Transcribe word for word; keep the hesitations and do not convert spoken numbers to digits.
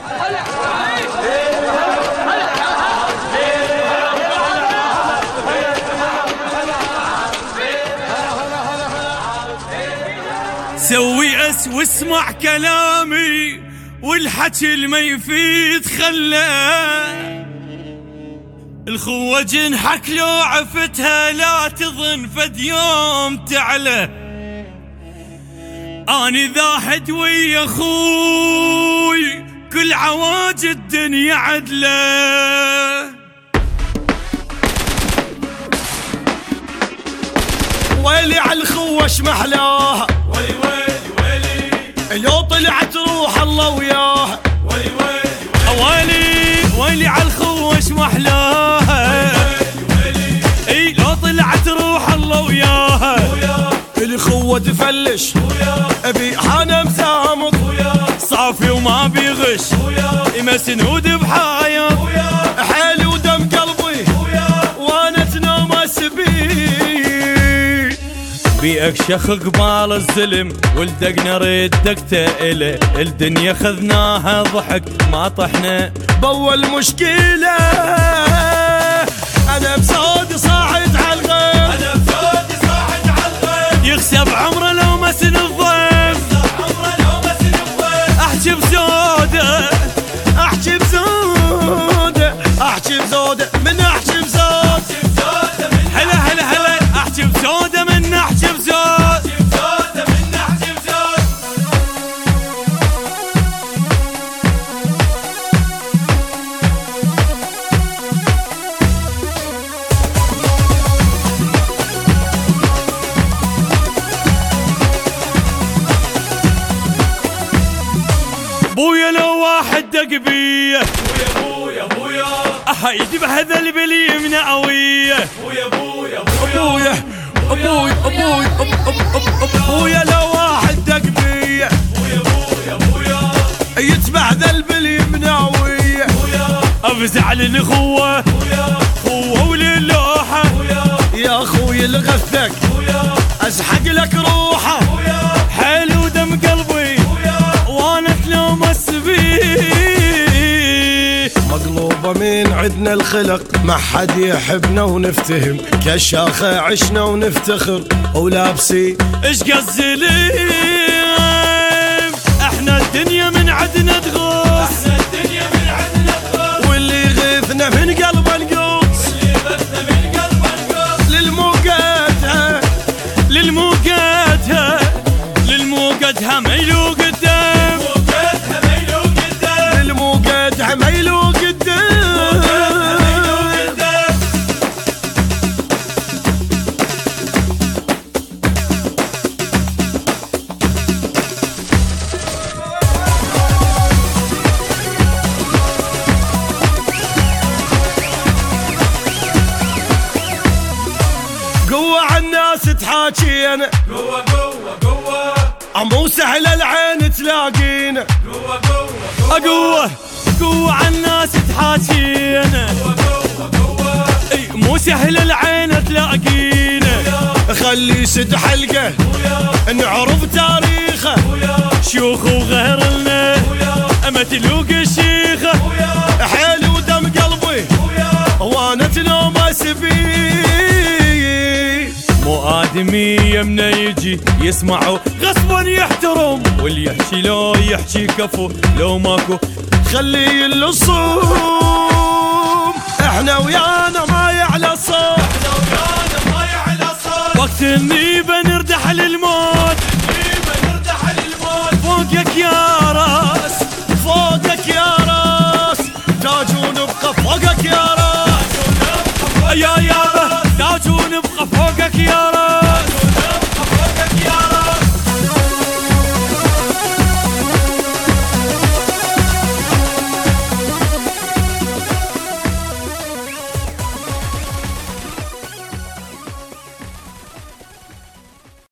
سوي أس واسمع كلامي والحكي الما يفيد خلاه. الخوة جنحك لو عفتها لا تظن فد يوم تعلى. اني ذاحد ويا اخوي كل عواج الدنيا عدله. ويلي عالخوة شمحلاها، ويلي ويلي ويلي لو طلعت روح الله وياها. ويلي ويلي ويلي ويلي عالخوة شمحلاها، اي لو طلعت روح الله وياها. الخوة تفلش ابي حنا مسامط صافي وما بيغش مسنود بحايط حالي ودم قلبي وانا تنومس بيه. بيك شخ قبال الظلم ولدقنا ردك تقله. الدنيا خذناها ضحك ما طحنا بأول مشكلة. انا بصوتي صاعد عالغيب، انا بصوتي صاعد عالغيب. يخسب عمره لو مسن الضيف، يخسب عمره لو مسن الضيف. احكي بزوده احكي بزوده احكي بزوده من احكي بزود هلا هلا هلا. احكي بزوده من احكي بزود من احكي بزود. بويا لو واحد دق بيه، بويا بويا بويا اهيدي بهذا البلي من قويه. بويا بويا ابويا ابوي ابوي ابويا لو واحد دق بيه، بويا بويا بويا يتبع ذا البلي مناويه. افزع للخوه خوه وللوحه. يا اخوي الغثك ازحق لك روحه. حلو دم قلبي وانا تلومس بيه. مقلوبة من عدنا الخلق ما حد يحبنا ونفتهم. كشاخة عشنا ونفتخر ولابسي ايش قزليم. احنا الدنيا من عدنا تغوص، احنا الدنيا من عدنا تغوص. واللي يغيثنا من قلب القوس، واللي يغيثنا من قلب القوس. للموقتها للموقتها للموقتها ميلو قدام، موقتها ميلو قدام. للموقتها ميلو قدام. قوة عالناس تحاكينا، قوة قوة قوة مو سهل العين تلاقينا. قوة قوة قوة قوة عالناس تحاكينا. قوة قوة اي مو سهل العين تلاقينا. خلي يسد حلقه نعرف تاريخه. شيوخ وغير لنا اما تلوق الشيخه. حيلي ودم قلبي وانا تنومس بيه. مو آدمي يمنا يجي يسمعوا غصبا يحترم، واللي يحكي لو يحكي كفو لو ماكو خلي اللصوم. احنا ويانا ما يعلى صوت، احنا ويانا ما يعلى صوت. وقت النيبة نردح للموت، النيبة نردح للموت. فوقك يا راس فوقك يا راس تاجون بقى فوقك يا راس. يا يابا تاجون بقى فوقك يا راس.